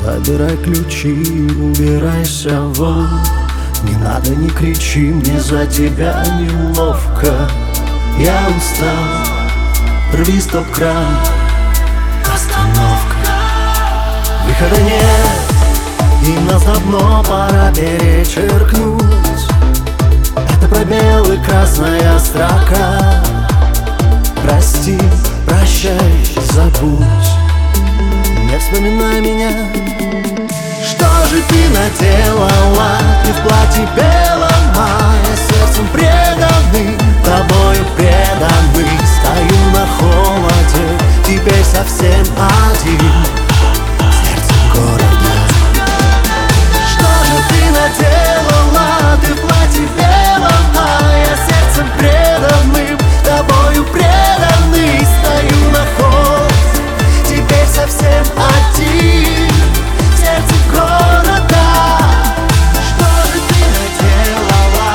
Забирай ключи, убирайся вон. Не надо, не кричи, мне за тебя неловко. Я устал, рви стоп-кран. Остановка. Выхода нет, и нас давно пора перечеркнуть. Это пробел и красная строка. Прости, прощай, забудь. Не вспоминай меня. Что же ты наделала? Ты в платье белом, а я сердцем преданный, тобою преданный. Стою на холоде, теперь совсем один, сердцем города. Что же ты наделала? Ты в платье белом, а я сердцем преданным, тобою преданный. Стою на холоде, теперь совсем один, сердце города. Что же ты наделала?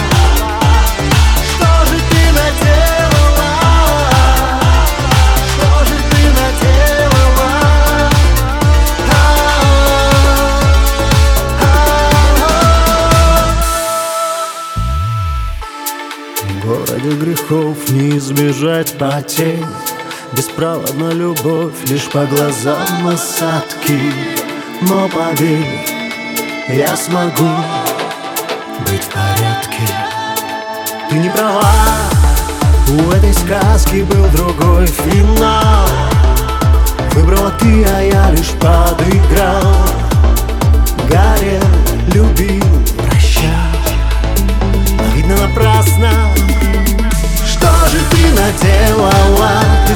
Что же ты наделала? Что же ты наделала? В городе грехов не избежать потерь. Бесправедна любовь, лишь по глазам осадки. Но поверь, я смогу быть в порядке. Ты не права, у этой сказки был другой финал. Выбрала ты, а я лишь подыграл. Горел, любил, прощал, но видно напрасно. Что же ты наделала?